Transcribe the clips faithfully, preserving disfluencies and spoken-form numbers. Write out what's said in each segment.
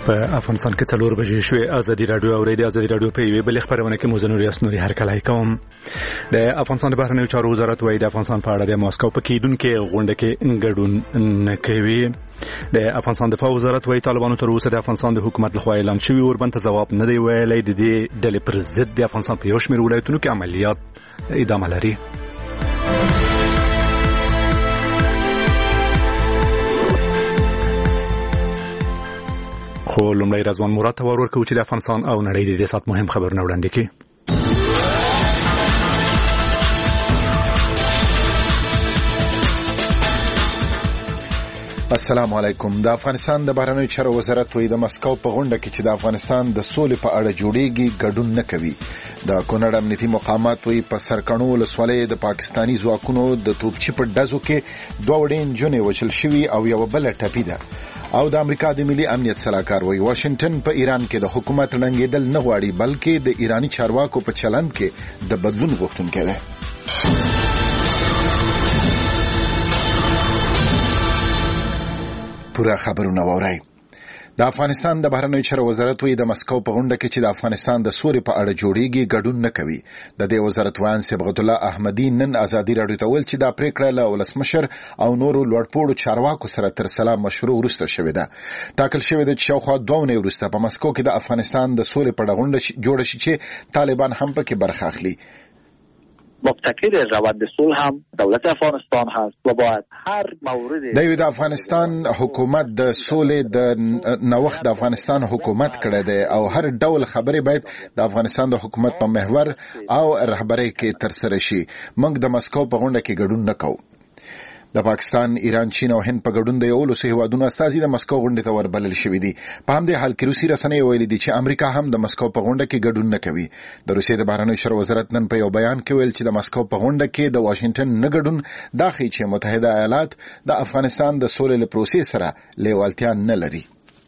په افغانستان کې څلور بجې شوې. ازادي رادیو اوریدي ازادي رادیو په یوه بل خبرونه کې موزنور یاسنوري هر کله کوم د افغانستان د بهرنیو چارو وزارت وایي د افغانستان په اړه د ماسکو په کېدونکو غونډه کې ګډون نه کوي. د افغانستان دفاع وزارت وایي طالبانو تر اوسه د افغانستان د حکومت لخوا اعلان شوی اوربند ته ځواب نه دی ویلی. د دې ډلې پر ضد د افغانستان په یو شمېر ولایتونو کې عملیات ادامه لري. خو لومړی رضوان مراد ته ور ورکوو چې د افغانستان او نړۍ د دې سات مهم خبرونه وړاندې کړي. السلام علیکم. د افغانستان د بهرنیو چارو وزارت وایي د مسکو په غونډه کې چې د افغانستان د سولې په اړه جوړیږي ګډون نه کوي. د کونړ امنیتي مقامات وایي په سرکڼو ولسوالۍ د پاکستانی ځواکونو د توپچي په ډزو کې دوه وړې نجونې وژل شوي او یو بل ټپي ده. او د امریکا د ملي امنیت صلاحکار وایي واشنگټن په ایران کې د حکومت ړنګېدل نه غواړي بلکې د ایرانی چارواکو په چلند کې د بدلون غوښتونکی دی. پورا خبرونه وورئ. د افغانستان د بهرنیو چارو وزارت وایي د مسکو په غونډه کې چې د افغانستان د سولې په اړه جوړیږي ګډون نه کوي. د دې وزارت وایي صبغت الله احمدی نن ازادي رادیو ته ویل چې دا پریکړه له ولسمشر او نورو لوړپوړو چارواکو سره تر سلام مشروع وروسته شوې ده. ټاکل شوې ده چې شاوخوا دوه اونۍ وروسته په مسکو کې د افغانستان د سولې په اړه غونډه جوړه شي چې طالبان هم پکې برخه اخلي. مبتکر روند صلح هم دولت افغانستان هست و باید هر مورد د افغانستان حکومت د سولې د نوښت د افغانستان حکومت کړی دی او هر ډول خبرې باید د افغانستان د حکومت په محور او رهبرۍ کې تر سره شي. موږ د مسکو په غونډه کې ګډون نه کوو. د پاکستان، ایران، چین او هند په ګډون د یو لسو هیوادونو استازي د مسکو غونډې ته وربلل شوي دي. په همدې حال کې روسي رسنۍ ویلي دي چې امریکا هم د مسکو په غونډه کې ګډون نه کوي. د روسیې د بهرنیو چارو وزارت نن په یو بیان کې ویل چې د مسکو په غونډه کې د واشنگټن نه ګډون دا ښیي چې متحده ایالات د افغانستان د سولې له پروسې سره لیوالتیا نه لري.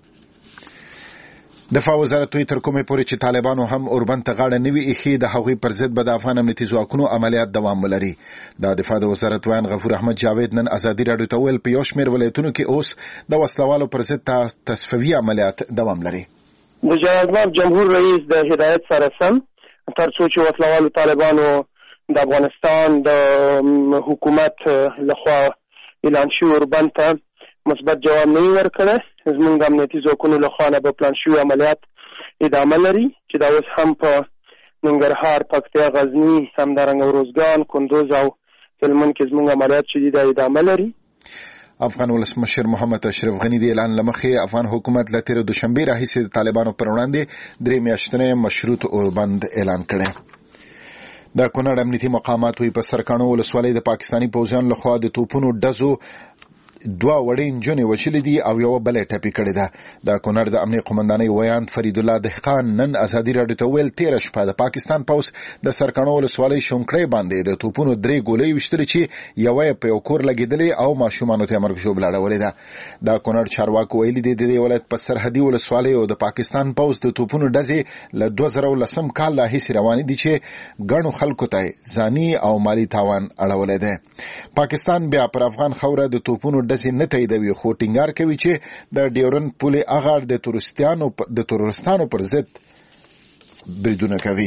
دفاع وزارت وی تر کومه پورې چې طالبانو هم اوربند ته غاړه نوي ایښي د هغوی پر ضد به د افغان امنیتي ځواکونو عملیات دوام ولري. د دفاع د وزارت ویان غفور احمد جاوید نن ازادي رادیو ته ویل په یو شمېر ولایتونو کې اوس د وسلوالو پر ضد تصفیوي عملیات دوام لري. د جناب جمهور رئیس د هدایت سره سم تر څو چې وسلوالو طالبانو د افغانستان د حکومت لخوا اعلان شوی اوربند ته مثبت جواب نه ورکړي، زموږ د امنیتي ځواکونو لخوا نه به پلان شوي عملیات ادامه لري چې دا اوس هم په ننګرهار، پکتیا، غزني، همدارنګه اروزګان، کندوز او هلمند کې زموږ عملیات چې دي دا ادامه لري. افغان ولسمشر محمد اشرف غنی د اعلان لمخې افغان حکومت له تیر دوشنبه راهیسې د طالبانو پر وړاندې درې میاشتنی مشروط اوربند اعلان کړی. د کونړ امنیتي مقامات وی په سرکانو ولسوالۍ د پاکستانی پوځیانو لخوا د توپونو ډزو دوه وړې نجونې وژلې دي او یو بل ټپي کړې ده. د کونړ د امنیه قومندانۍ ویاند فرید الله دهقان نن ازادي رادیو ته ویل تېره شپه د پاکستان پوځ د سرکڼو ولسوالۍ شونکړۍ باندې د توپونو درې ګولۍ ویشتلې چې یوه یې په یو کور لګېدلې او ماشومانو ته یې مرګ ژوبله اړولې ده. د کونړ چارواکو ویلي دي د دې ولایت په سرحدي ولسوالیو د پاکستان پوځ د توپونو ډزې له دوه زره لسم کال راهیسې روانې دي چې ګڼو خلکو ته ځاني او مالي تاوان اړولی دی. پاکستان بیا پر افغان خوره د توپونو داسې نه تاییدوي خو ټینګار کوي چې د ډیورن پولې اغاړ د تورستانو د تورستانو پر ضد بریدونه کوي.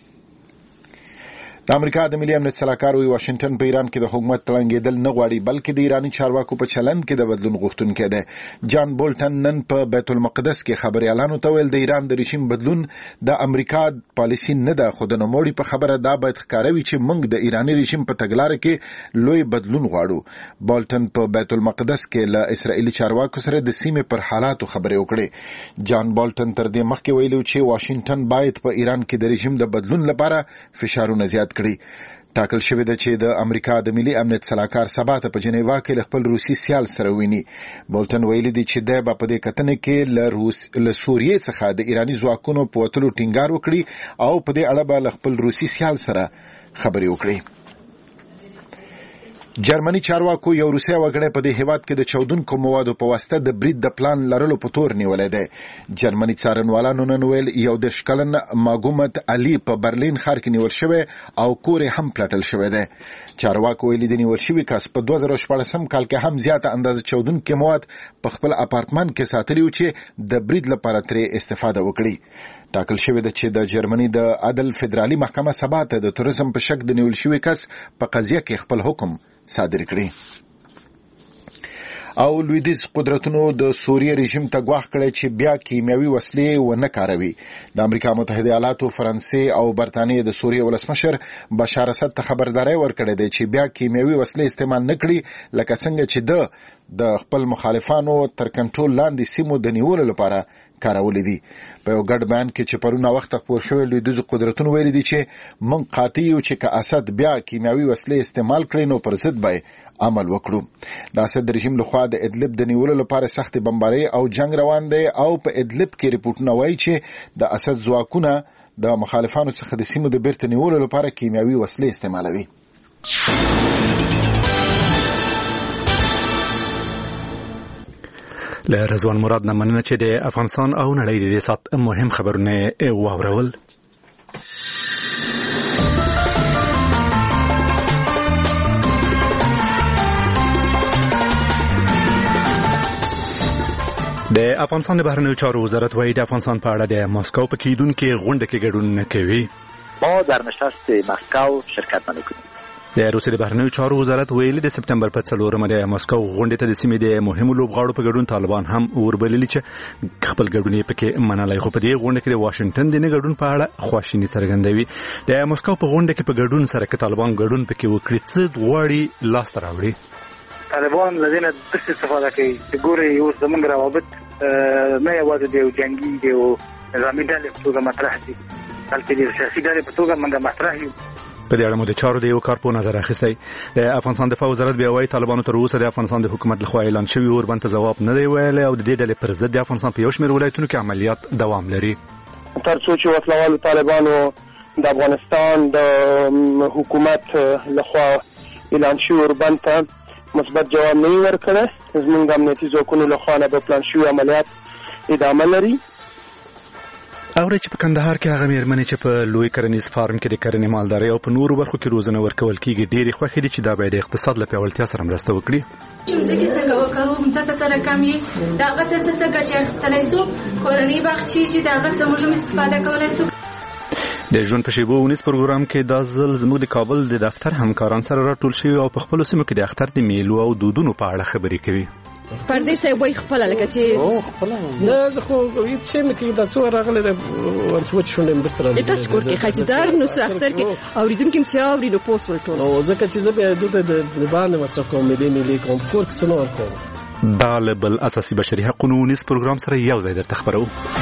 د امریکا د ملي امنیت صلاحکار وی واشنگټن په ایران کې د حکومت تړنګېدل نه غواړي بلکې د ایرانی چارواکو په چلند کې د بدلون غوښتونکی دی. جان بولټن نن په بیت المقدس کې خبريالانو ته ویل د ایران د رژیم بدلون د امریکا پالیسی نه ده خو د نوموړي په خبره دا باید ښکاروي چې موږ د ایرانی رژیم په تګلارې کې لوی بدلون غواړو. بولټن په بیت المقدس کې له اسرائیلي چارواکو سره د سیمې پر حالاتو خبرې وکړې. جان بولټن تر دې مخکې ویلو چې واشنگټن باید په ایران کې د رژیم د بدلون لپاره فشارونه زیات کړي. ټاکل شوی ده چې د امریکا د ملي امنیت صلاحکار سبا ته په جنیوا کې له خپل روسي سیال سره ویني. بولټن ویلي دی چې دی به په دې کتنې کې له روس له سوریې څخه د ایرانی ځواکونو په وتلو ټینګار وکړي او په دې اړه به له خپل روسي سیال سره خبرې وکړي. جرمني چارواکو یو روسي وګړی په دې هیواد کې د چودونکو موادو په واسطه د برید د پلان لرلو په تور نیولې ده. جرمني څارنوالانو نن ویل یو د شکلن ماګومت علي په برلین ښار کې نیول شوی او کور هم پلټل شوی ده. چارواکو ویلي د نیول شوی کس په دوه زره شپږم کال کې هم زیاته اندازه چودونکو مواد په خپل اپارتمان کې ساتلی و چې د برید لپاره ترې استفاده وکړي. ټاکل شوی ده چې د جرمني د عدل فدرالي محکمه سبا ته د توریزم په شک د نیول شوی کس په قضیه کې خپل حکم صادر کړي. او لویدیز قدرتونو د سوریه رژیم ته ګواښ کړی چې بیا کیمیاوي وسلې ونه کاروي. د امریکا متحده ایالاتو، فرانسې او برتانیې د سوریه ولسمشر بشار اسد ته خبرداري ورکړې ده چې بیا کیمیاوي وسلې استعمال نه کړي، لکه څنګه چې د د خپل مخالفانو تر کنټرول لاندې سیمو د نیولو لپاره کارولې دي. په یو ګډ بیان کې چې پرونه وخت خپور شوی لویدیز قدرتونو ویلي دي چې موږ قاطع یو چې که اسد بیا کیمیاوي وسلې استعمال کړي نو پر ضد به عمل وکړو. د اسد رژیم لخوا د ادلب د نیولو لپاره سخت بمباري او جنگ روان دی او په ادلب کې ریپورتونه وایي چې د اسد ځواکونه د مخالفانو څخه د سیمو د بیرته نیولو لپاره کیمیاوي وسلې استعمالوي. له رضوان مراد نه مننه چې د افغانستان او نړۍ د دې سات مهم خبرونه واورول. د افغانستان د بهرنیو چارو وزارت وايي د افغانستان په اړه د ماسکو په کېدونکو غونډه کې ګډون نه کوي. ما در نشست مسکو شرکت نمی‌کنیم. د روسیې د بهرنیو چارو وزارت ویلي د سپټمبر په څلورمه د ماسکو غونډې ته د سیمې د مهمو لوبغاړو په ګډون طالبان هم وربللي چې خپل ګډون یې پکې منلای، خو په دې غونډه کې د واشنگټن د نه ګډون په اړه خواشیني څرګندوي. د ماسکو په غونډه کې په ګډون سره کې طالبان ګډون پکې وکړي څه غواړي لاس ته راوړي. طالبان لدينا دست استفاده کوي چې ګوري اوس زمونږ روابط نه یوازې د جنگي د نظامي ډلې په توګه مطرح دي، بلکې د سیاسي ډلې په توګه موږ مطرح یو. په دې اړه مو د چارو د یو کار په نظر اخیستی. د افغانستان دفاع وزارت بیا وايي طالبانو تر اوسه د افغانستان د حکومت لخوا اعلان شوی اوربند ته ځواب نه دی ویلی او د دې ډلې پر ضد د افغانستان په یو شمېر ولایتونو کې عملیات دوام لري. تر څو چې وسلوالو طالبانو د افغانستان د حکومت لخوا اعلان شوی اوربند ته مثبت جواب نه ورکړي، زموږ د امنیتي ځواکونو لخوا نه به پلان شوی عملیات ادامه لري. اوري چې په کندهار کې هغه مېرمنې چې په لوی کرنیز فارم کې د کرنې مالدارۍ او په نورو برخو کې روزنه ورکول کیږي ډېرې خوښې دي چې دا باید د اقتصاد له پیاوړتیا سره مرسته وکړي. ځکه څنګه وکړو ځکه څنګه کمی دا هغه څه څه ګټه اخیستلی شو کورنۍ باغچې چې دا هغه څه موږ هم استفاده کولی شو. د ژوند په شیبو ونیس پروګرام کې دا ځل زموږ د کابل د دفتر همکاران سره راټول شوي او په خپلو سیمو کې د اختر د میلو او دودونو په اړه خبرې کوي. پردې صاحب وای خپل لکه چې او خپل نه زه خو هیڅ شي نه کې دا څو راغله د ورسوچ شونډم برتره تاسو کور کې خاطردار نو څه اختر کې اوریدونکو چې اوري نو پوس ولټول او ځکه چې زه به دوته د باندې مصرف کوم دې ملي کوم کور کې څنور کوم دا له بل اساسي بشري حقوقو نس پروګرام سره یو ځای درته خبرو.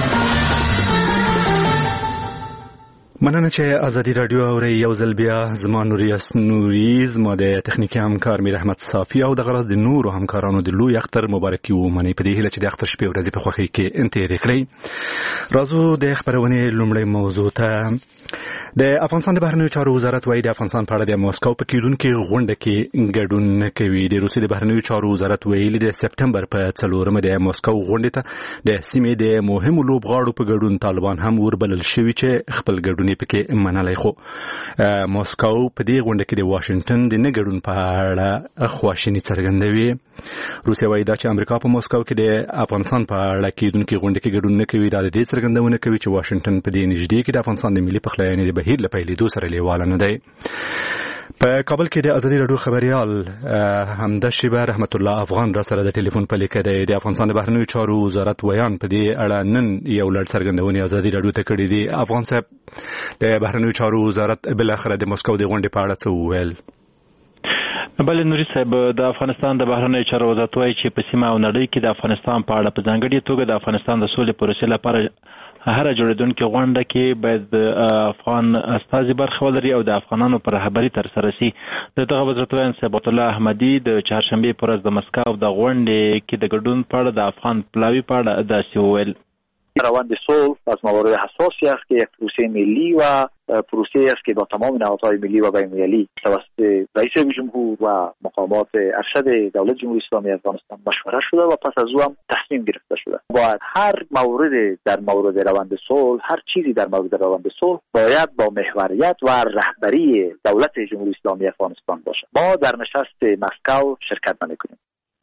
مننه چې ازادي رادیو اوري یو ځل بیا زما نوریاس نوري زما د تخنیکی همکار میر احمد صافی او د غرض د نورو همکارانو د لوی اختر مبارکي و منی په دې هیله چې د اختر شپې ورځې په خوښۍ کې انتهایی کړئ. راځو د خبرونه لومړی موضوع ته. د افغانستان د بهرنیو چارو وزارت وايي د افغانستان په اړه د ماسکو په کېدونکو غونډه کې ګډون نه کوي. د روسیې د بهرنیو چارو وزارت ویلي د سپټمبر په څلورمه د ماسکو غونډې ته د سیمې د مهمو لوبغاړو په ګډون طالبان هم وربلل شوي چې خپل ګډون پکې منلای، خو ماسکو په دې غونډه کې د واشنگټن د نه ګډون په اړه خواشیني څرګندوي. روسیه وايي دا چې امریکا په ماسکو کې د افغانستان په اړه کېدونکو غونډه کې ګډون نه کوي دا د دې څرګندونه کوي چې واشنگټن په دې نږدې کې د افغانستان د ملي پخلاینې د بهیر لپاره لیدو سره لیواله نه دی. په کابل کې د ازادي رادیو خبريال حمده شیبه رحمت الله افغان را سره د ټلیفون په لیکه دی. د افغانستان د بهرنیو چارو وزارت ویان په دې اړه نن یو لړ څرګندونې ازادي رادیو ته کړې دي. افغان صاحب د بهرنیو چارو وزارت بل اخر د مسکو د غونډې په اړه څه وویل؟ بل نوري صاحب د افغانستان د بهرنیو چارو وزارت وايي چې په سیمه او نړۍ کې د افغانستان په اړه په ځانګړي توګه د افغانستان د سولې پروسې لپاره هر جوړیدونکو غونډه کې باید افغان استازي برخه ولري او د افغانانو پر رهبری تر سره شي. دغه وزارت وایي ثبات الله احمدي د چهارشنبه پر ورځ د مسکو د غونډې کې د ګډون په اړه د افغان پلاوی په اړه داسې وویل. روند صلح از موارد حساسی است که یک پروسه ملی و پروسه است که با تمام نهادهای ملی و بین‌المللی توسط رئیس جمهور و مقامات ارشد دولت جمهوری اسلامی افغانستان مشوره شده و پس از او هم تصمیم گرفته شده. باید هر مورد در مورد روند صلح، هر چیزی در مورد روند صلح باید با محوریت و رهبری دولت جمهوری اسلامی افغانستان باشه. ما در نشست مسکو شرکت نمی‌کنیم.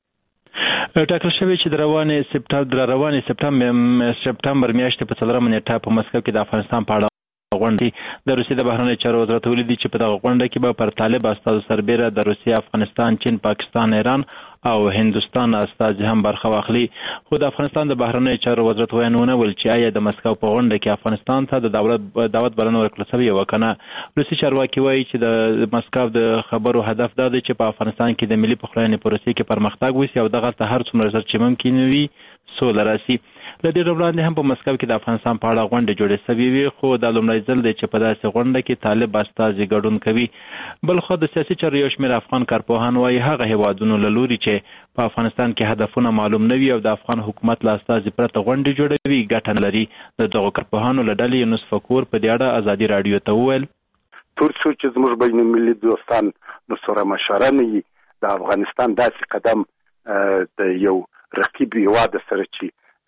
ټاکل شوی چې د روانې سپټامبر د روانې سپټامبر سپټامبر میاشتې په څلورمه نیټه په مسکو کې د افغانستان په اړه غونډه د روسیې د بهرنیو چارو وزارت ولیدي چې په دغه غونډه کې به پر طالب استازو سربېره د روسیې، افغانستان، چین، پاکستان، ایران او هندوستان استازي هم برخه واخلي. خو د افغانستان د بهرنیو چارو وزارت ویاندونه ول چې آیا د مسکو په غونډه کې افغانستان ته د دولت دعوت بلنه ورکړل شوې و کنه. روسي چارواکي وایي چې د مسکو د خبرو هدف دا دی چې په افغانستان کې د ملي پخلاینې پروسې کې پرمختګ وشي او دغه ته هر څومره ژر چې ممکن وي سوله راسي. له دې وړاندې هم په مسکو کې د افغانستان په اړه غونډه جوړه شوې وي، خو دا لومړی ځل دی چې په داسې غونډه کې طالب استازي ګډون کوي. بل خو د سیاسي چارو یو شمېر افغان کارپوهان وایي هغه هیوادونو له لوري چې په افغانستان کې هدفونه معلوم نه وي او د افغان حکومت له استازي پرته غونډې جوړوي ګټه نه لري. د دغو کارپوهانو له ډلې یونس فکور په دې اړه ازادي راډیو ته وویل تر څو چې زموږ بین المللي دوستان نو سره مشوره نه وي د افغانستان داسې قدم د یو رقیب هیواد سره چې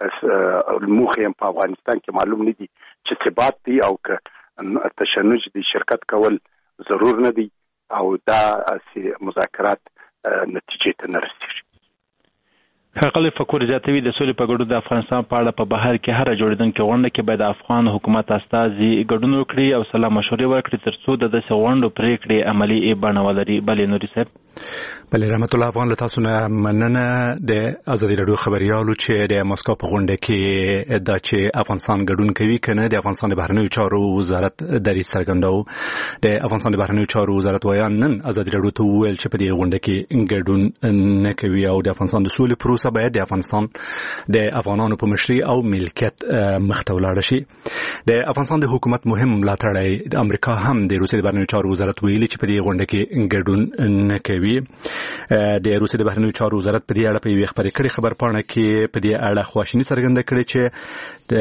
موخه په افغانستان کې معلوم نه دي چې ثبات دی او که تشنج دی شرکت کول ضرور نه دی او دا مذاکرات نتیجې ته نه رسیږي. ښاغلی فکور زیاتوي د سولې په ګډون د افغانستان په اړه په بهر کې هره جوړېدونکې غونډه کې باید د افغان حکومت استازي ګډون وکړي او سلا مشورې ورکړي تر څو د داسې غونډو پرېکړې عملي بڼه ولري. بلې نوري صاحب. بلې رحمت الله افغان له تاسو نه مننه. د ازادي راډیو خبریالو چې د مسکو په غونډه کې دا چې افغانستان ګډون کوي کنه د افغانستان د بهرنیو چارو وزارت دریځ څرګنداو. د افغانستان د بهرنیو چارو وزارت ویان نن ازادي راډیو ته وویل چې په دې غونډه کې ګډون نه کوي او د افغانستان د سولې پروسه باید د افغانستان د افغانانو په مشرۍ او ملکیت مخته ولاړ شي. د افغانستان د حکومت مهم ملاتړی د امریکا هم د روسیې د بهرنیو چارو وزارت ویلي چې په دې غونډه کې ګډون نه کوي. د روسیې د بهرنیو چارو وزارت په دې اړه په یوې خبرې کړې خبرپاڼه کې په دې اړه خواشیني څرګنده کړې چې د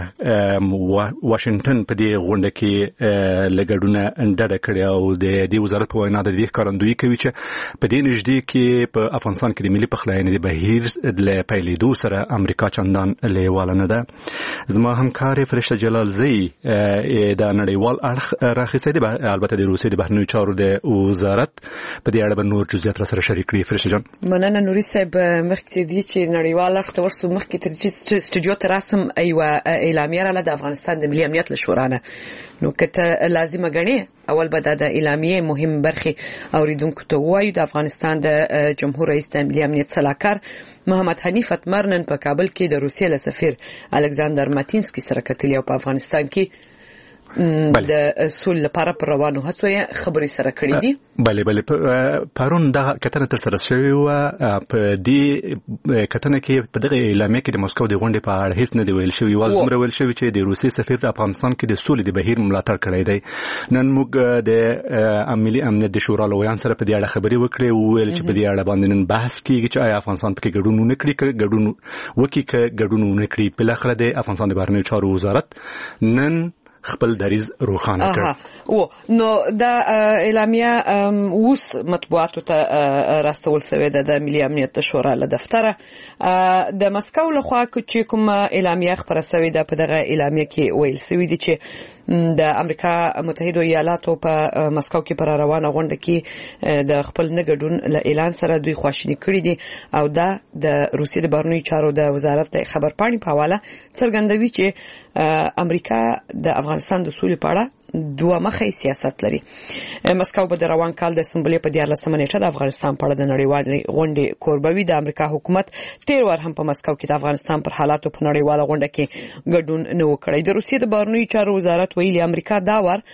واشنگټن په دې غونډه کې لګډونه ډډه کړې او د دې وزارت په وینا د دې ښکارندویي کوي چې په دې نږدې کې په افغانستان کې د ملي پخلاینې د بهیر له پیلېدو سره امریکا چندان لیواله نه ده. زما همکار فرشته جلال زی د نړیوال اړخ راخیستی دی، البته د روسیې د بهرنیو چارو د وزارت په دې اړه به نور جزئیات را سره شریک کړي. فرشته جان. مننه نوري صاحب. مخکې دی چې نړیوال اړخ ته ورسو مخکې تر چې استودیو ته راسم ایوه اعلامیه را د افغانستان د ملي امنیت له شورا نه نو کته لازمه غني اول به د اعلامیه مهم برخه اوریدونکو ته وایي د افغانستان د جمهور رئیس د ملي امنیت صلاحکار محمد حنیف اتمرنن په کابل کې د روسیې له سفیر الکساندر ماتینسکي سره کتلی او په افغانستان کې د سول لپاره پر روانو هڅو خبرې سره کړې دي. بله بله پرون دا کتنه تر سره شوې و. په دې کتنه کې په دغه اعلامیه کې د مسکو د غونډې په اړه هیڅ نه دی ویل شوی. واز عمر ویل شوی چې د روسي سفیر په افغانستان کې د سولې د بهیر ملاتړ کړی دی. نن موږ د ملي امنیت د شورا لویان سره په دې اړه خبرې وکړې او ویل چې په دې اړه باندې نن بحث کیږي چې آیا افغانستان پکې ګډون نه کړي که ګډون وکړي که ګډون نه کړي. بل اخر د افغانستان د بهرنیو چارو وزارت نن خپل دریز روښانه کړ. او نو دا اعلامیه اوس مطبوعاتو ته راستول شوې ده د ملي امنیت شورا له دفتره. د مسکو لخوا چې کوم اعلامیه خبره شوې ده په دغه اعلامیه کې ویل شوی دي چې د امریکا متحده ایالاتو په مسکو کې پر روانه غونډه کې د خپل نګډون له اعلان سره دوی خواشینی کړی دي او دا د روسیې د بهرنیو چارو د وزارت خبرپاڼې په حواله څرګندوي چې امریکا د افغانستان د سولې په اړه دوه مخی سیاست لري. مسکو به د روان کال د سمبولې په دیارلسمه نیټه د افغانستان په اړه د نړیوالې غونډې کوربوي. د امریکا حکومت تیر وار هم په مسکو کې د افغانستان پر حالاتو په نړیواله غونډه کې ګډون نه وکړي. د روسیې د بهرنیو چارو وزارت ویلي امریکا دا وار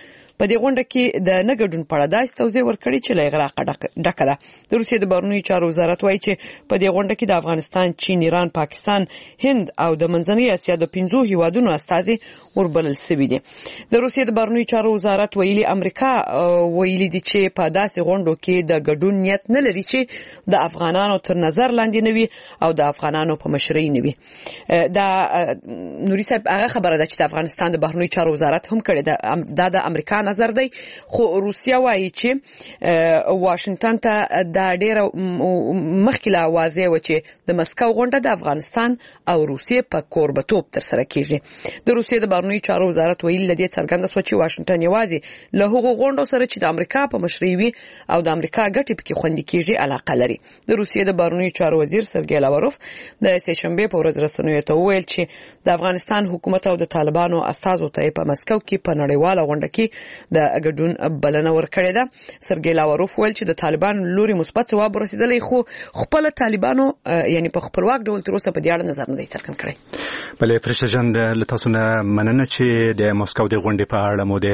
په دې غونډه کې د نه ګډون په اړه داسې توضیح ورکړې چې له اغراقه ډکه ده. د روسیې د بهرنیو چارو وزارت وایي چې په دې غونډه کې د افغانستان، چین، ایران، پاکستان، هند او د منځنۍ اسیا د پنځو هیوادونو استازي وربلل شوي دي. د روسیې د بهرنیو چارو وزارت ویلي امریکا ویلي دي چې په داسې غونډو کې د ګډون نیت نه لري چې د افغانانو تر نظر لاندې نه وي او د افغانانو په مشرۍ نه وي. دا نوري صاحب هغه خبره ده چې د افغانستان د بهرنیو چارو وزارت هم کړې ده. دا د امریکا نظر دی، خو روسیا وایي چې واشنگټن ته دا ډېره مخکې لا واضح و چې د مسکو غونډه د افغانستان او روسیې په کوربتوب ترسره کیږي. د روسیې د بهرنیو چارو وزارت ویلي لدې څرګنده شوه چې واشنگټن یوازې له هغو غونډو سره چې د امریکا په مشرۍ وي او د امریکا ګټې پکې خوندي کیږي علاقه لري. د روسیې د بهرنیو چارو وزیر سرګی لاوروف د سې شنبې په ورځ رسنیو ته وویل چې د افغانستان حکومت او د طالبانو استازو ته په مسکو کې په نړیواله غونډه کې د ګډون بلنه ورکړې ده. سرګی لاوروف ویل چې د طالبانو لوري مثبت ځواب رسیدلی، خو خپل طالبانو یعنی په خپلواک ډول تر اوسه په دې اړه نظر نه دی څرګند کړی. بلې فرشته جان له تاسو نه مننه چې د مسکو د غونډې په اړه مو د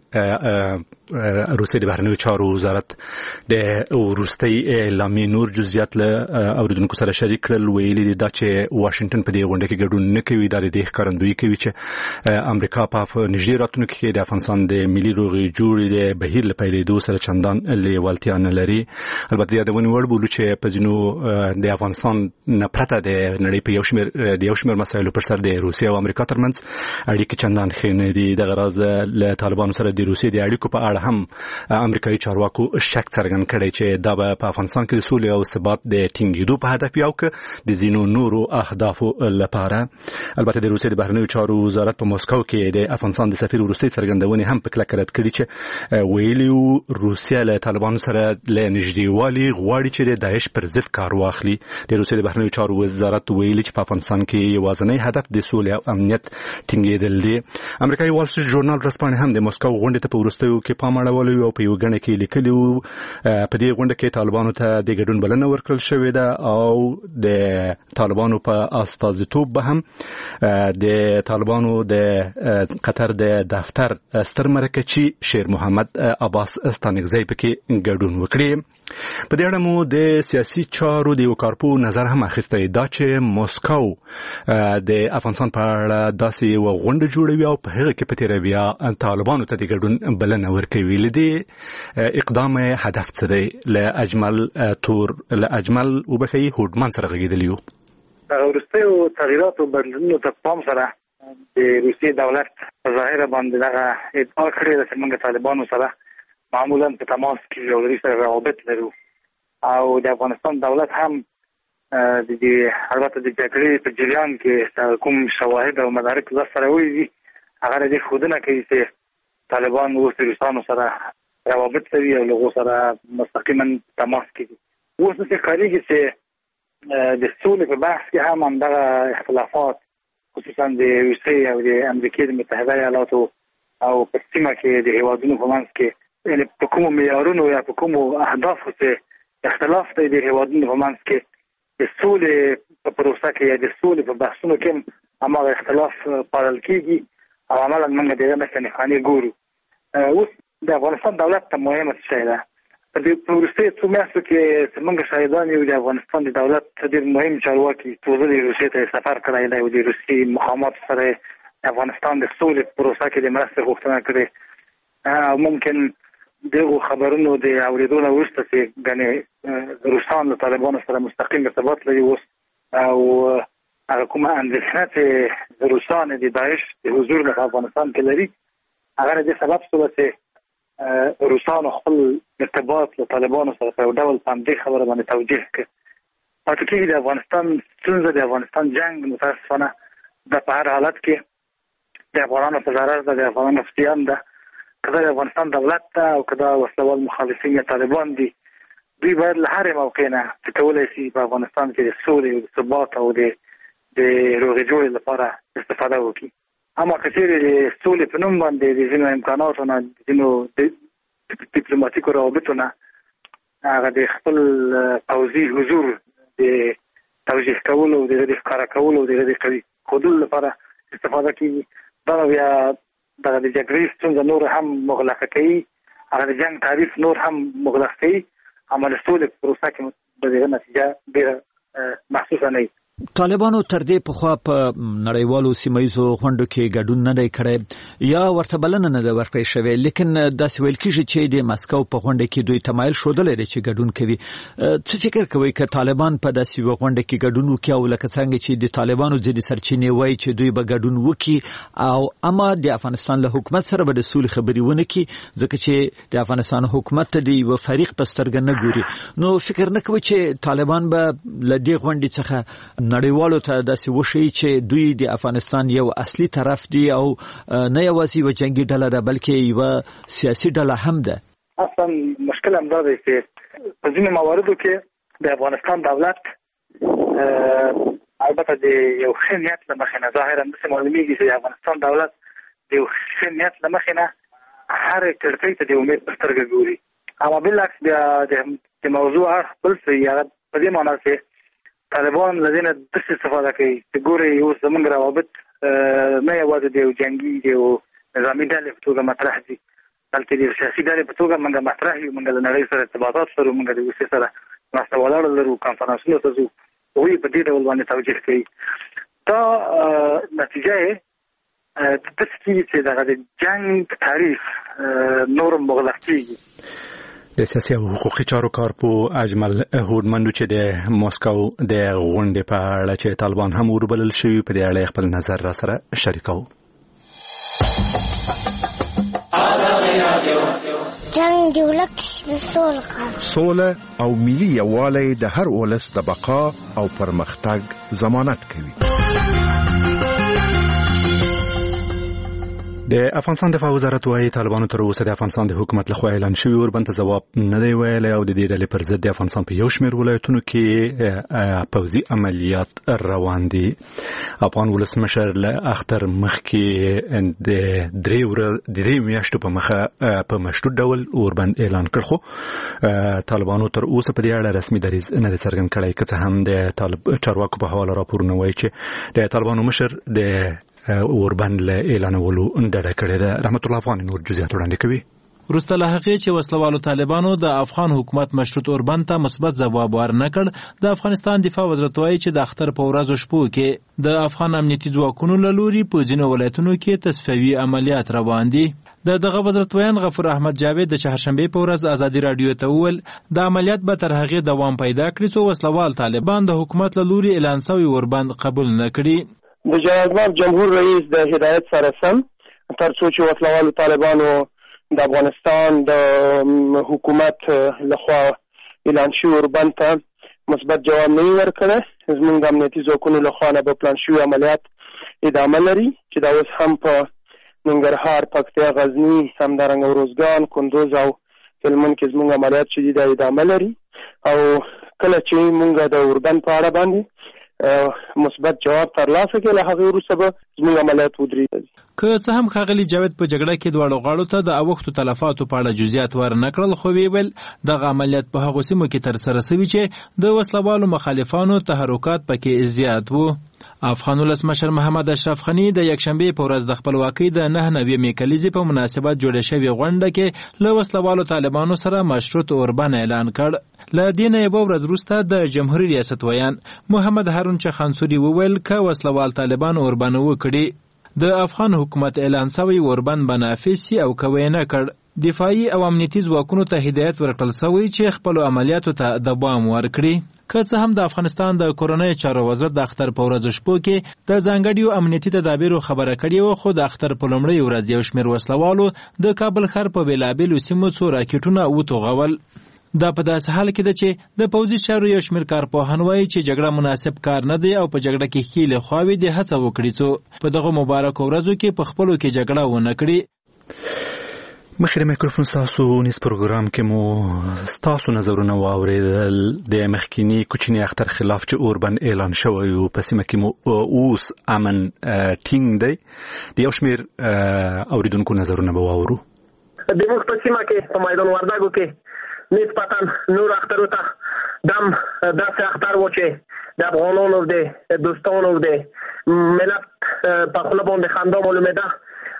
روسیې د بهرنیو چارو وزارت د وروستۍ اعلامیې نور جزئیات له اوریدونکو سره شریک کړل. ویلي دي دا چې واشنگټن په دې غونډه کې ګډون نه کوي. دا د دې ښکارندویي کوي چې امریکا په نږدې راتلونکي کې د افغانستان د ملي روغې جوړې د بهیر له پیلېدو سره چندان لیوالتیا نه لري. البته د یادونې وړ بولو چې په ځینو د افغانستان نه پرته د نړۍ په یو شمېر د یو شمېر مسایلو پر سر د روسیې او امریکا ترمنځ اړیکې چندان ښې نه دي. دغه راز له طالبانو سره د روسیې د اړیکو په اړه هم امریکایي چارواکو شک څرګند کړی چې دا به په افغانستان کې د سولې او ثبات د ټینګېدو په هدف یو که د ځینو نورو اهدافو لپاره. البته د روسیې د بهرنیو چارو وزارت په مسکو کې د افغانستان د سفیر وروستۍ څرګندونې هم په کلکه رد کړي چې ویلي وو روسیه له طالبانو سره له نږدېوالي غواړي چې د داعش پر ضد کار واخلي. د روسیې د بهرنیو چارو وزارت ویلي چې په افغانستان کې یوازینی هدف د سولې او امنیت ټینګېدل دي. امریکایي وال سټریټ ژورنال ورځپاڼې هم د مسکو غونډې ته په وروستیو کې پام اړولی او په یو غڼه کې لیکلي وو په دې غونډه کې طالبانو ته د ګډون بلنه ورکړل شوې ده او د طالبانو په استازیتوب به هم د طالبانو د قطر د دفتر ستر مرکچی شیر محمد عباس ستانکزی پکې ګډون وکړي. په دې اړه مو د سیاسي چارو د یو کارپو نظر هم اخیستی دا چې مسکو د افغانستان په اړه داسې یوه غونډه جوړوي او په هغه کې په تېره بیا طالبانو ته د ګډون بلنه ورکوي. له دې اقدام هدف څه دی؟ له اجمل تور له اجمل وبخي هوډمان سره غږېدلی یو. وروستیو تغییراتو بدلونونو ته پام سره د روسیې دولت په ظاهره باندې دغه ادعا کړې ده چې موږ طالبانو سره معمولا په تماس کې یو لري سره روابط لرو او د افغانستان دولت هم د دې البته د جګړې په جریان کې کوم شواهد او مدارک لا سره وایي هغه د خودنه کوي چې طالبان اوس د روسانو سره روابط لري او له سره مستقیما تماس کې دي. اوس څه کاریږي چې د سولې په بحث کې هم همدغه اختلافات خصوصا د روسیې او د امریکا د متحده ایالاتو او په سیمه کې د هیوادونو په منځ کې یعنې په کومو معیارونو یا په کومو اهدافو چې اختلاف دی د هیوادونو په منځ کې د سولې په پروسه کې یا د سولې په بحثونو کې هماغه اختلاف پالل کېږي او عملا موږ د دې مثلا نښانې ګورو. اوس د افغانستان دولت ته مهمه شی ده په دې وروستیو څو میاشتو کې موږ شاهدان یو د افغانستان د دولت ډېر مهم چارواکي توغلي روسیې ته سفر کړی دی او د روسیې مقاماتو سره افغانستان د سولې پروسه کې د مرستې غوښتنه کړې او ممکن دغه خبرونو د اورېدو نه وروسته چې ګنې روسان له طالبانو سره مستقیم ارتباط لري اوس او هغه کومه اندېښنه چې روسان د داعش د حضور له افغانستان کې لري هغه د سبب شوه چې روسانو خپل ارتباط له طالبانو سره په ډول باندې خبره باندې توجیه کړ. پاتې کېږي د افغانستان ستونزه د افغانستان جنگ متاسفانه د په هر حالت کې د افغانانو په ضرر ده، د افغانانو په زیان ده. که د افغانستان دولت ته او که د وسلوال مخالفین یا طالبان دي دوی باید له هرې موقع نه چې کولی شي په افغانستان کې د سولې او د ثبات او د د روغې جوړې لپاره استفاده وکړي. اما که چېرې د سولې په نوم باندې د ځینو امکاناتو نه د ځینو ډیپلوماتیکو روابطو نه هغه د خپل پوځي حضور د توجیه کولو او د هغې د ښکاره کولو او د هغې د قوي ښودلو لپاره استفاده کېږي دا بیا دغه د جګړې ستونزه نور هم مغلقه کوي، هغه د جنگ تعریف نور هم مغلق کوي، عمل سولې پروسه کې د دې نتیجه ډېره محسوسه نه وي. طالبانو تر دې پخوا په نړیوالو سیمایزو غونډو کې ګډون نه دی کړی یا ورته بلنه نه ده ورکړې شوې، لیکن داسې ویل کېږي چې د مسکو په غونډه کې دوی تمایل ښودلی دی چې ګډون کوي. څه فکر کوئ که طالبان په داسې یوه غونډه کې ګډون وکړي او لکه څنګه چې د طالبانو ځینې سرچینې وایي چې دوی به ګډون وکړي او اما د افغانستان له حکومت سره به د سولې خبرې ونه کړي ځکه چې د افغانستان حکومت ته د یوه فریق په سترګه نه ګوري، نو فکر نه کوئ چې طالبان به له دې غونډې څخه نړیوالو ته داسې وښیي چې دوی د افغانستان یو اصلي طرف دی او نه یوازې یوه جنګي ډله ده بلکې یوه سیاسي ډله هم ده؟ اصلا مشکل همدا دی چې په ځینو مواردو کې د افغانستان دولت البته د یو ښه نیت له مخې نه ظاهرا داسې معلومېږي چې د افغانستان دولت د یو ښه نیت له مخې نه هرې کړکۍ ته د امید په سترګه ګوري، اما بالعکس بیا د موضوع اړخ بل څه هغه په دې معنا چې طالبان له دې نه داسې استفاده کوي چې ګورې اوس زموږ روابط نه یوازې د یو جنګي د یو نظامي ډلې په توګه مطرح دي بلکې د سیاسي ډلې په توګه موږ مطرح یو، موږ د نړۍ سره ارتباطات لرو، موږ د روسیې سره ناسته ولاړه لرو، کنفرانسونو ته ځو، هغوی په دې ډول باندې توجیه کوي. دا نتیجه یې داسې کېږي چې دغه د جنګ تعریف نور مغلق کېږي. د سیاسي او حقوقي چارو کارپو اجمل هوډمنډو چې د مسکو د غونډې په اړه چې طالبان هم وربلل شوي په دې اړه خپل نظر را سره شریکو. جنگ دی ولک د سوله سوله او ملي یووالی د هر ولس د بقا او پرمختګ ضمانت کوي. د افغانستان دفاع وزارت وايي طالبانو تر اوسه د افغانستان د حکومت لخوا اعلان شوی اوربند ته ځواب نه دی ویلی او د دې ډلې پر ضد د افغانستان په یو شمېر ولایتونو کې پوځي عملیات روان دي. افغان ولسمشر له اختر مخکې د درې میاشتو په مخه په مشروط ډول اوربند اعلان کړ، خو طالبانو تر اوسه په دې اړه رسمي دریځ نه دی څرګند کړی، که څه هم د طالب چارواکو په حواله راپورونه وایي چې د طالبانو مشر د اوربند له اعلانولو ډډه کړې ده. رحمت الله افغان نور جزئیات وړاندې کوي. وروسته له هغې چې وسلوالو طالبانو د افغان حکومت مشروط اوربند ته مثبت ځواب ورنه کړ، د افغانستان دفاع وزارت وایي چې د اختر په ورځو شپو کې د افغان امنیتي ځواکونو له لوري په ځینو ولایتونو کې تصفیوي عملیات روان دي. د دغه وزارت ویان غفور احمد جاوید د چهارشنبې په ورځ ازادي راډیو ته وویل د عملیات به تر هغې دوام پیدا کړي څو وسلوال طالبان د حکومت له لوري اعلان شوی اوربند قبول نه کړي. د جناب جمهور رئیس د هدایت سره سم تر څو چې وسلوالو طالبانو د افغانستان د حکومت لخوا اعلان شوی اوربند ته مثبت جواب نه ورکړی، زموږ د امنیتي ځواکونو لخوا نه به پلان شوي عملیات ادامه لري چې دا اوس هم په ننګرهار، پکتیا، غزني، همدارنګه اروزګان، کندوز او هلمند کې زموږ عملیات چې دي دا ادامه لري او کله چې موږ د اوربند په اړه باندې مثبت جواب ترلاسه کړي له هغې وروسته به زموږ عملیات ودرېږي. که څه هم ښاغلي جاوید په جګړه کې دواړو غاړو ته د اوښتو تلفاتو په اړه جزئیات ورنه کړل، خو ویې ویل دغه عملیات په هغو سیمو کې ترسره شوي چې د وسلوالو مخالفانو تحرکات پکې زیات وو. افغان ولسمشر محمد اشرف غني د یکشنبې په ورځ د خپلواکۍ د نهه نوېمې کلیزې په مناسبت جوړه شوې غونډه کې له وسلوالو طالبانو سره مشروط اوربند اعلان کړ. له دې نه یوه ورځ وروسته د جمهوري ریاست ویان محمد هارون چخانسوري وویل که وسلوال طالبان اوربند وکړي د افغان حکومت اعلان شوی اوربند به نافذ شي او که یې نه کړ دفاعي او امنیتي ځواکونو ته هدایت ورکړل شوی چې خپلو عملیاتو ته دوام ورکړي. که څه هم د افغانستان د کورنۍ چارو وزارت د اختر په ورځو شپو کې د ځانګړیو امنیتي تدابیرو خبره کړې وه، خو د اختر په لومړۍ ورځ یو شمېر وسلوالو د کابل ښار په بېلابېلو سیمو څو راکټونه وتوغول. دا په داسې حال کې ده چې د پوځي چارو یو شمېر کارپوهان وایي چې جګړه مناسب کار نه دی او په جګړه کې ښې خواوې دې هڅه وکړي څو په دغه مبارکو ورځو کې په خپلو کې جګړه ونه کړي. مخکې د میکروفون ستاسو نیز پروګرام کې مو ستاسو نظرونه واورېدل د مخکیني کوچني اختر خلاف چې اوربند اعلان شوی و په سیمه کې مو اوس امن ټینګ دی. د یو شمېر اورېدونکو نظرونه به واورو. د موږ په سیمه کې په میدان وردګو کې نسبتا نور اخترو ته دم داسې اختر و چې د افغانانو د دوستانو د ملت په خوله باندې خندا معلومېده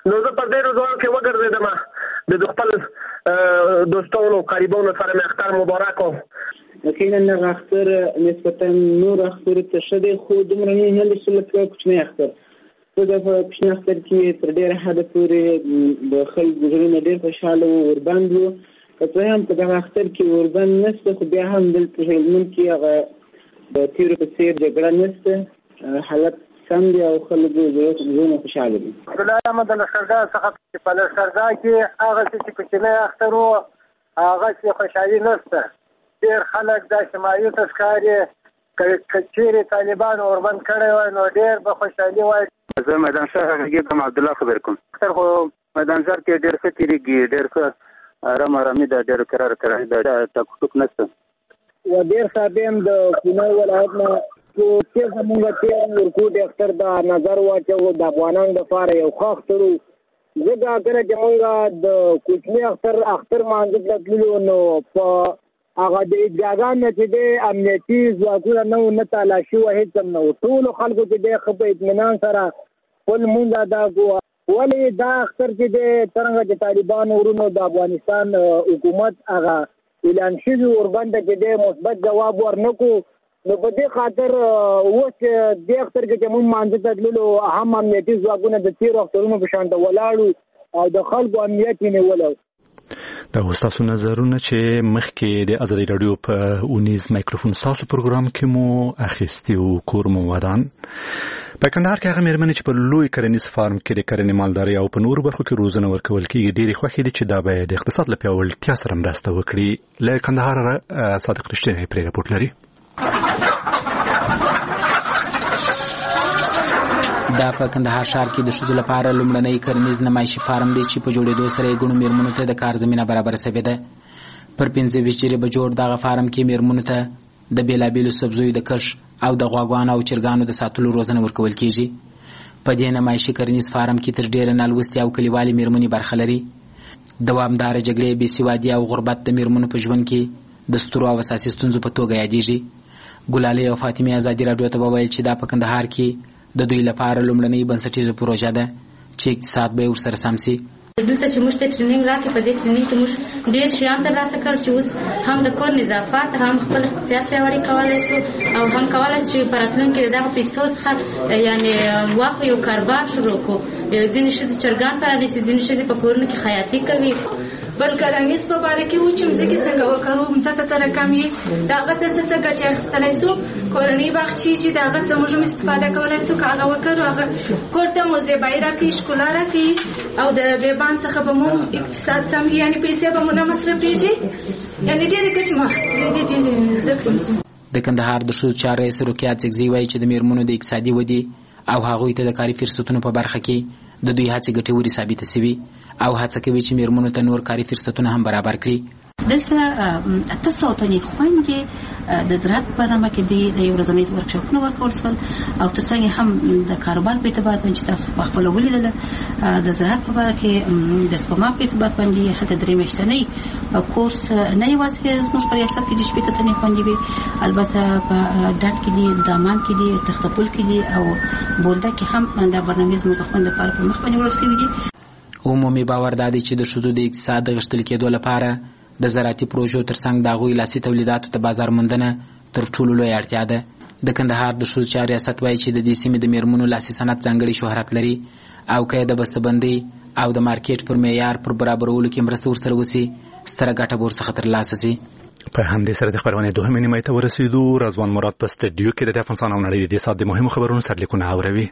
نو زه په ډېرو ځایو کې وګرځېدم د خپل دوستانو قریبانو سره مې اختر مبارک و. یقینا دغه اختر نسبتا نور اختر ته ښه دی خو دومره نه دی چې لکه کوچنی اختر. زه د کوچني اختر کې تر ډېره حده پورې د خلکو زړونه ډېر خوشحاله وو، اوربند وو. که څه هم په دغه اختر کې اوربند نشته خو بیا هم دلته هلمند کې هغه د تېرو په څېر جګړه نشته، حالت سم دی او خلکو زړونه خوشحاله دي. عبدالله احمد د لښکرګاه څخه چې په لښکرګاه کې هغه څه چې کوچنی اختر وو هغه چې خوشحالي نشته. ډېر خلک داسې مایوسه ښکاري. که چېرې طالبانو اوربند کړی وای نو ډېر به خوشحالي وای. زه میدان شهر غږېږم، عبدالله خبر کوم. اختر خو میدان شهر کې ډېر ښه تېرېږي، ډېر ښه ارام ارامي ده، ډېر کرار کراري ده، ټک ټوک نشته. و ډېر ښه یم د کونړ ولایت نه چې زمونږ تېر ورکوټ اختر د نظر واچوو د افغانانو دپاره یو ښه اختر و. ځکه کله چې مونږ د کوچني اختر اختر مانځه ته تللو نو په هغه د عیدګاهګانو نه چې دی امنیتي ځواکونه نه وو، نه تالاشي وه، هېڅ هم نه وو. ټولو خلکو چې دی ښه په اطمینان سره خپل لمونځ ادا کړو. ولې دا اختر چې دی څرنګه چې طالبانو ورونو د افغانستان حکومت هغه اعلان شوي اوربند چې دی مثبت جواب ورنه کړو، نو په دې خاطر اوس دې اختر کې چې مونږ مانځه ته تللو هم امنیتي ځواکونه د تېرو اخترونو په شان ته ولاړو او د خلکو امنیت یې نیولی. دا تاسو نظرونه چې مخکې د ازادي رادیو په اونیز مایکروفون تاسو پروګرام کې مو اخیستي او کور مو ودان په کندهار کې هغه مېرمنې چې په لوی کرنیز فارم کې د کرنې مالداري او په نورو برخو کې روزنه ورکول کېږي ډېرې خوښې دي چې دا به د اقتصاد له پیاوړتیا سره مرسته وکړي. له کندهار صادق رښتینی پرې راپورټ لري. دا په کندهار ښار کې د ښځو لپاره لومړنی کرنیز نمایشي فارم دی چې په جوړېدو سره یې ګڼو مېرمنو ته د کار زمینه برابره شوې ده. پر پنځه ویشت جرې به جوړ دغه فارم کې مېرمنو ته د بېلابېلو سبزیو د کښت او د غواګانو او چرګانو د ساتلو روزنه ورکول کېږي. په دې نمایشي کرنیز فارم کې تر ډېره نالوستې او کلیوالې مېرمنې برخه لري. دوامداره جګړې، بېسوادي او غربت د مېرمنو په ژوند کې د سترو او اساسي ستونزو په توګه یادېږي. ګلالۍ او فاطمې ازادي راډیو ته وویل چې دا په کندهار کې د دوی لپاره لومړنۍ بنسټیزه پروژه ده چې اقتصاد به ورسره سم سي. دلته چې موږ ته ټریننګ راکړي په دې ټریننګ کې موږ ډېر شیان ترلاسه کړل چې اوس هم د کور نظافت هم خپل اقتصاد پیاوړی کولی شو او هم کولی شو چې په راتلونکي کې د دغه پیسو څخه یعنې واخلو یو کاروبار شروع کړو. ځینې ښځې چرګان پرانیسي، ځینې ښځې په کورونو کې خیاطي کوي. بل کرنیز په باره کې و چې مځکې څنګه وکړو، مځکه څه رقم یې د هغه څه څه څه ګټې اخیستلی شو. کورنۍ باغچې چې د هغه څه موږ هم استفاده کولی شو، که هغه وکړو هغه کور ته مو زیبایي راکوي، ښکلا راکوي او د بیبان څخه به مو اقتصاد سم وي، یعنې پیسې به مو نه مصرفېږي. یعنې ډېرې ګټې مو اخیستلې دي، ډېرې زده کړې. د کندهار د ښځو چارو رئیس رقیه څکزي وایي چې د مېرمنو د اقتصادي ودې او هغوی ته د کاري فرصتونو په برخه کې د دوی هڅې ګټورې ثابته شوي او هڅه کوي چې مېرمنو ته نور کاري فرصتونه هم برابر کړي. دلته اته سوه تنې خویندې د زراعت په برنامه کې د یو ورځني ورکشاپونه ورکول شول او ترڅنګ هم د کاروبار په اعتبار باندې چې تاسو په خپله ولیدله د زراعت په باره کې د سپما په اعتبار باندې هلته درې میاشتنی کورس نه یوازې زموږ په ریاست کې چې شپېته تنې خویندې وي، البته په ډاټ کې دي، دامان کې دي، تختپل کې دي او بولده کې هم دا برنامې زموږ د خویندو لپاره په مخ باندې وړل شوي دي. عمومي باور دا دی چې د ښځو د اقتصاد د غښتلي کېدو لپاره د زراعتي پروژو ترڅنګ د هغوی لاسي تولیداتو ته بازار موندنه تر ټولو لویه اړتیا ده. د کندهار د ښځو چارو ریاست وایي چې د دې سیمې د مېرمنو لاسي صنعت ځانګړی شهرت لري او که یې د بستهبندۍ او د مارکیټ پر معیار پر برابرولو کې مرسته ورسره وسي، ستره ګټه به ورڅخه ترلاسه سي. په همدې سره د خبرونې دوهمې نیمایي ته ورسېدو. رضوان مراد په سټډیو کې د افغانستان او نړۍ د دې ساعت د مهمو خبرونو سرلیکونه اوروي.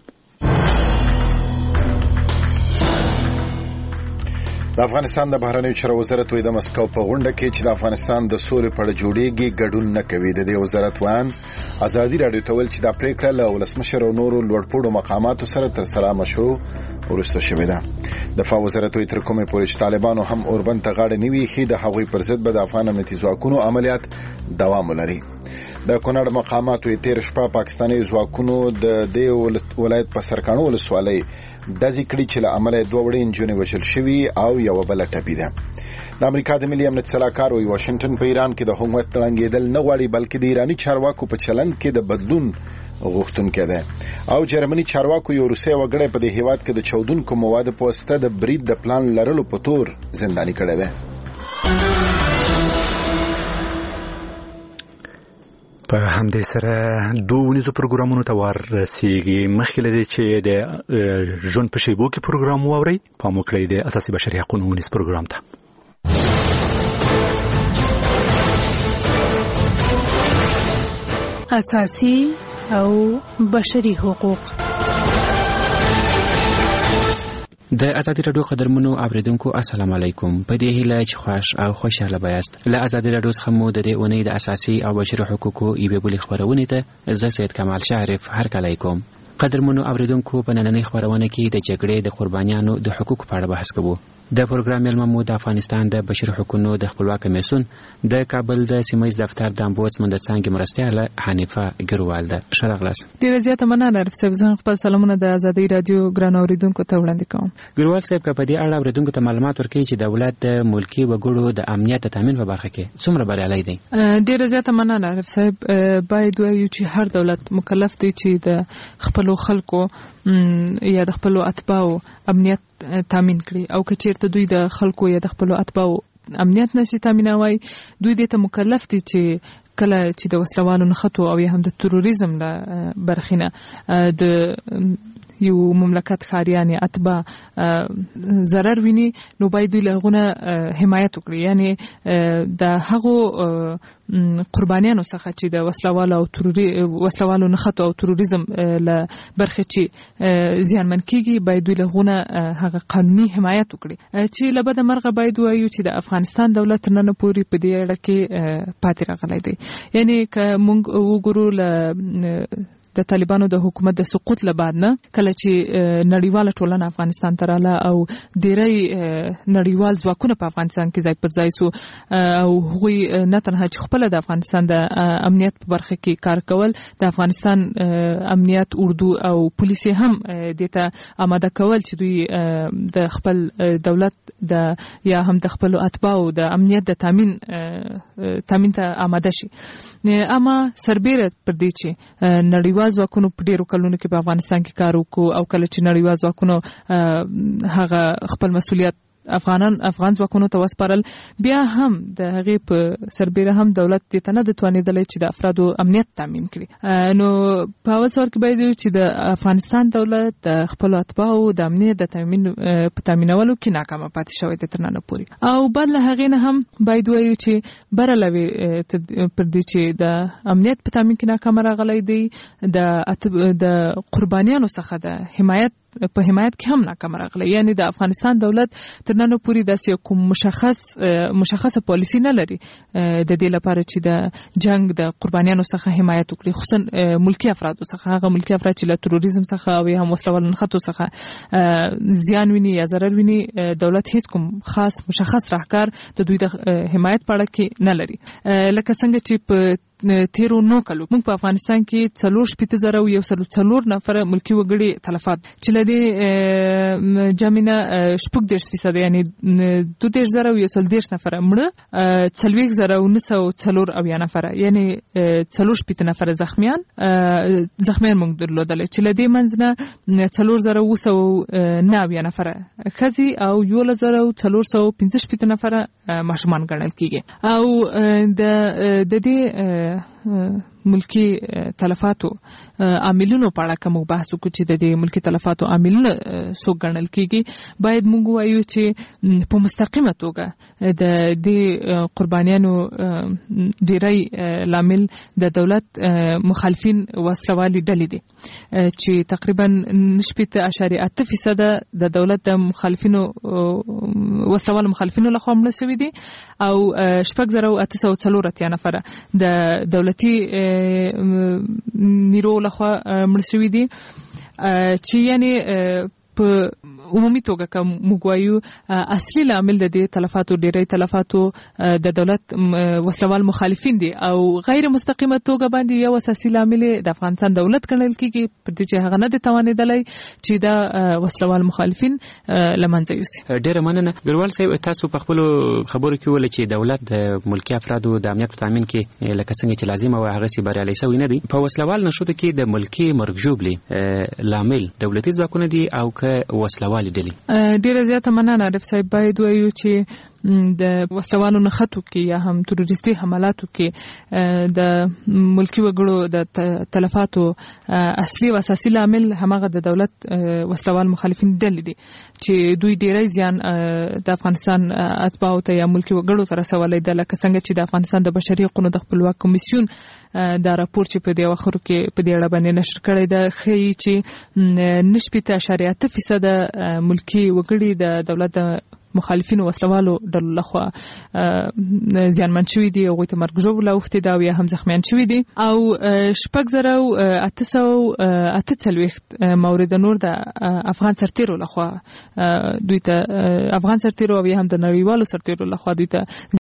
د افغانستان د بهرنیو چارو وزارت وایي د مسکو په غونډه کې چې د افغانستان د سولې په اړه جوړیږي ګډون نه کوي. د دې وزارت وان ازادي راډیو ته ویل چې دا پریکړه له ولسمشر او نورو لوړپوړو مقاماتو سره تر سره مشروع ورسته شوې ده. دفاع وزارت وایي تر کومې پورې چې طالبانو هم اوربند ته غاړه نه ویښي د هغوی پر ضد به د افغان امنیتي ځواکونو عملیات دوام ولري. د کونړ مقاماتو یې تېره شپه پاکستاني ځواکونو د دې ولایت په سرکاڼو ولسوالۍ ډزې کړي چې له امله یې دوه وړې نجونې وژل شوي او یوه بله ټپي ده. د امریکا د ملي امنیت سلاکار وایي واشنګټن په ایران کې د حکومت ړنګېدل نه غواړي، بلکې د ایراني چارواکو په چلند کې د بدلون غوښتونکی دی. او جرمني چارواکو یو روسي وګړی په دې هیواد کې د چودونکو موادو په واسطه د برید د پلان لرلو په تور زنداني کړی دی. په همدې سره دوه ونیزو پروګرامونو ته ورسیږي. مخکې له دې چې د ژوند په شیبو کې پروګرام واورئ، پام وکړئ د اساسي بشري حقوقو ونیز پروګرام ته. اساسي او بشري حقوق. د ازادي رادیو قدرمنو اوریدونکو السلام علیکم. په دې هیله چې خوښ او خوشاله بایاست. له ازادي رادیو څخه مو د دې اونۍ د اساسي او بشري حقوقو یوې بلې خبرونه ته زه سید کمال شریف هرکلی کوم. قدرمنو اوریدونکو په نننۍ خبرونه کې د جګړې د قربانیانو د حقوقو په اړه بحث کوو. د پروګرام مېلمه مو د افغانستان د بشري حقوقو د خپلواک کمیسیون د کابل د سیمایي دفتر د امبودسمن د څنګه مرستیاله حنیفه ګروال ده. ښه راغلاست. ډیره زیاته مننه عارف صاحب. زه خپل سلامونه د ازادي رادیو ګران اوریدونکو ته وړاندې کوم. ګروال صاحب په دې اړه اوریدونکو ته معلومات ورکړي چې دولت د ملکی وګړو د امنیت تامین په برخه کې څومره بریالی دی. ډیره زیاته مننه عارف صاحب. باید وایو چې هر دولت مکلف دی چې د خپل خلکو یا د خپل اتباعو امنیت تامین کړي، او که چیرته دوی د خلکو یا د خپل اتباعو امنیت نشي تامینوي، دوی دې ته مکلف دي چې کله چې د وسلوالو نښتو او یا هم د تروریزم له برخینه د یو مملکت خاریان یا اتباع ضرر ویني، نو باید دوی له هغونه حمایت وکړي. یعنی د هغو قربانیانو څخه چې د وسلوالو او تروری وسلوالو نښتو او تروریزم له برخې چې زیانمن کیږي، باید دوی له هغونه هغه قانوني حمایت وکړي. چې له بده مرغه باید وایو چې د افغانستان دولت نن پورې په دې اړه کې پاتې راغلی دی. یعنی که موږ وګورو له د طالبانو د حکومت د سقوط له بعد نه، کله چې نړیواله ټولنه افغانستان ته رااله او ډیری نړیوال ځواکونه په افغانستان کې ځای پر ځای سو، او هغوی نه تنها چې خپل د افغانستان د امنیت په برخه کې کار کول، د افغانستان امنیت اردو او پولیس هم دته آماده کول چې دوی د خپل دولت د یا هم د خپل اتباعو د امنیت د تامین تامین ته آماده شي. اما سربېره پر دې چې نړیوال ځواکونو په ډیرو کلونو کې په افغانستان کې کار وکړو، او کله چې نړیوال ځواکونو هغه خپل مسؤلیت افغانان افغان ځواکونو ته وسپارل، بیا هم د هغې په سربېره هم دولت دې ته نه د توانېدلی چې د افرادو امنیت تامین کړي. نو په اول سوال کې باید وایو چې د افغانستان دولت د خپلو اتباعو د امنیت د تامین په تامینولو کې ناکامه پاتې شوی دی تر ننه پورې. او بعد له هغې نه هم باید وایو چې برعلاوه پر دې چې د امنیت په تامین کې ناکامه راغلی دی، د د قربانیانو څخه د حمایت په حمایت کې هم ناکام راغلی. یعنی د افغانستان دولت تر نن پورې داسې کوم مشخص مشخصه پالیسی نه لري د دې لپاره چې د جنگ د قربانیانو څخه حمایت وکړي، خصوصا ملکی افرادو څخه، هغه ملکی افراد چې له تروریزم څخه او هم وسلوالو نښتو څخه زیان ویني یا ضرر ویني. دولت هیڅ کوم خاص مشخص راهکار د دوی د حمایت په اړه کې نه لري. لکه څنګه چې په تیرو نو کلو موږ په افغانستان کې څلور شپېته زره او یو سل څلور نفره ملکی وګړي تلفات، چې له دې جامینه شپږ دېرش فیصده یعنی دوه دېرش زره او یو سل دېرش نفره مړه، څلوېښت زره او نهه سوه څلور اویا نفره یعنی څلور شپېته نفره زخمیان زخمیان موږ درلودل، چې له دې منځ نه څلور زره اوه سوه نه اویا نفره ښځې او یولس زره او څلور سوه پنځه شپېته نفره ماشومان ګڼل کېږي. او د د دې ملکی تلفاتو عاملونو په اړه کوم بحث وکړو چې د دې ملکی تلفاتو عاملونه څوک ګڼل کېږي، باید موږ وایو چې په مستقیمه توګه د دې قربانیانو ډیری لامل د دولت مخالفین وسلوالي ډلې دي، چې تقریبا شپږ اعشاریه اته فیصده د دولت د مخالفینو وسلوالو مخالفینو لخوا مړه شوي دي، او شپږ زره او اته سوه څلور اتیا نفره د دولتي نیرو لخوا مړه شوي دي، چې یعنی په عمومي توګه کوم مګوایو اصلي لامل د دې تلفاتو ډېرې تلفاتو د دولت وسلوال مخالفین دي او غیر مستقیمه توګه باندې یو اساسي لامل د افغانستان دولت ګڼل کیږي پر دې چې هغه نه د توانیدلای چې دا وسلوال مخالفین لمنځه یوسي. ډېر مننه ګروال صاحب، تاسو په خپل خبرو کې ول چې دولت د ملکی افرادو د امنیت په تامین کې لکه څنګه چې لازمه و هغه سي بریالي شوی نه دي. په وسلوال نشو کې د ملکی مرګ لامل دولتي ځواکونه دي او که وسلوال دي؟ ډیره زیاته مننه عارف صاحب. باید وایو چې د وسلوالو نخښتو کې یا هم تروریستي حملاتو کې د ملکی وګړو د تلفاتو اصلي او اساسي لامل همغه د دولت وسلوال مخالفین ډلې دي چې دوی ډیری زیان د افغانستان اتباعو ته یا ملکی وګړو ته رسولای د لکه څنګه چې د افغانستان د بشري حقوقو د خپلواک کمیسیون دا راپور چې په دې وخت کې په دې اړه باندې نشر کړی دا ښیي چې نسبت اشاریه اته فیصد ملکی وګړي د دولت مخالفینو وسلوالو ډلو لخوا زیانمن شوي دي، هغوی ته مرګ ژوبله اوښتې ده او یا هم زخمیان شوي دي او شپږ زره او اته سوه اته څلوېښت مورد نور د افغان سرتیرو لخوا دوی ته افغان سرتیرو او یا هم د نړیوالو سرتیرو لخوا دوی ته